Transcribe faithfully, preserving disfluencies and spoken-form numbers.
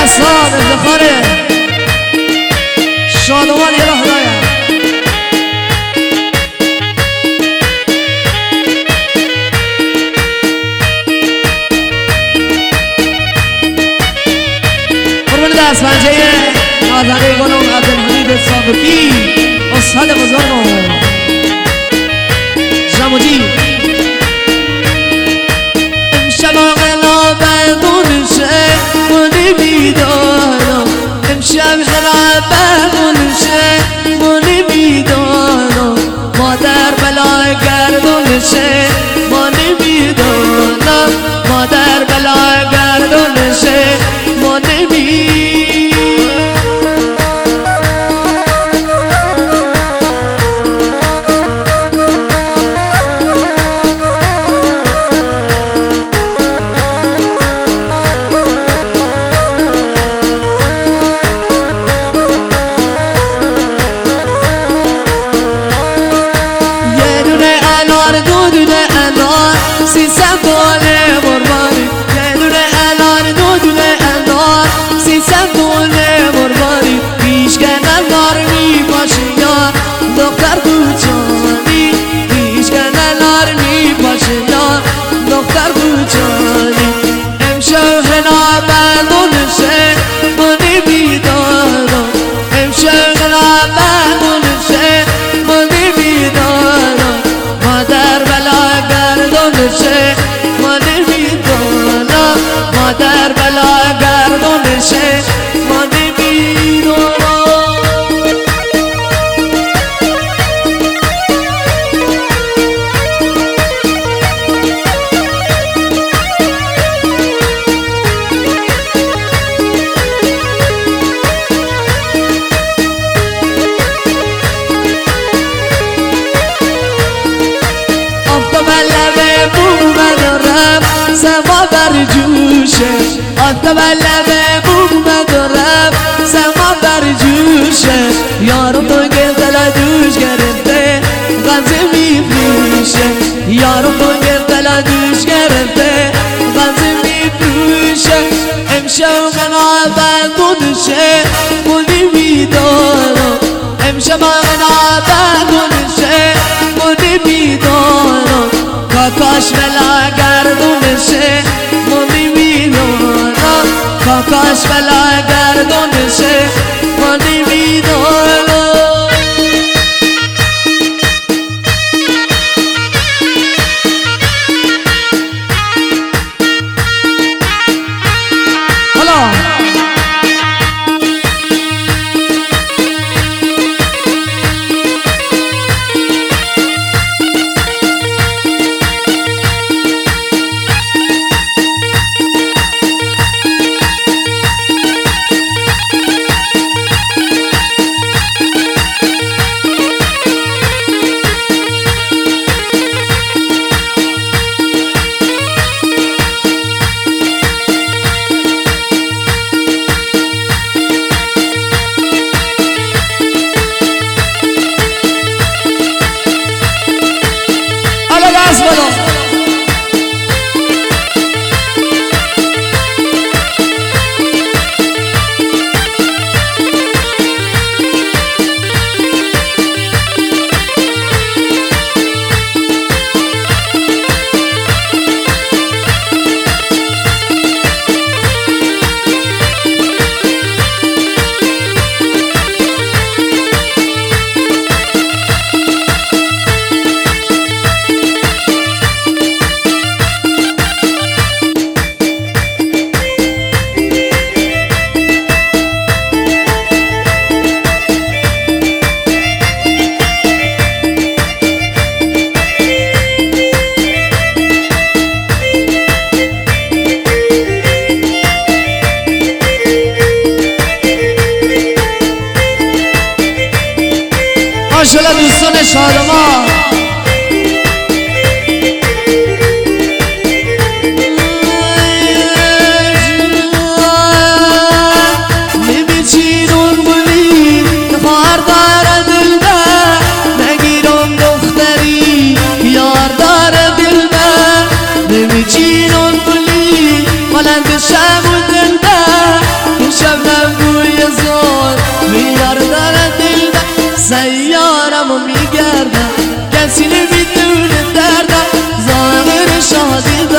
استاد افتخار شادمان یه راه دایم قربان دست پنجه نازنده گلم عبدالحمید صابرکی استاد بزرگم جمودی امشب آقلا بدون شه منی بیدارم امشب غلا بدون شه منی بیدارم مادر بلای گردون شه منی بیدارم مادر بلای گردون شه منی بیدارم سیسم دونه مرمانی یه دونه الان دو دونه انار سیسم دونه مرمانی پیش کنن نار می باشی یا دختر کوچانی پیش کنن نار می باشی یا دختر کوچانی امشب غنا بدون شه منی بیدارم امشب غنا بدون شه منی بیدارم مادر بلا گردون شه منی بیدارم مادر بلا گردون شه منی بیدارم سما بر جوشه آتم لبه بوم دارم سما بر جوشه یارم تو که دل دوش گرفته غمزه میفروشه یارم تو که دل دوش گرفته غمزه میفروشه امشب غنا بدون شه منی بیدارم امشب غنا بدون شه منی بیدارم کاکاش بلا گردون شه منی بیدارم کاکاش بلا گردون شه منی بیدارم حالا ماشاءالله دوستان شادمان نمیچینون بولی خواهر داره دل من نگیرم دختری یار داره دل من نمیچینون بولی بلند شم و دل من شبنم بوی زار میار داره دل ده سیارمو میگردم کسی نمیدونه دردم ظاهر شادی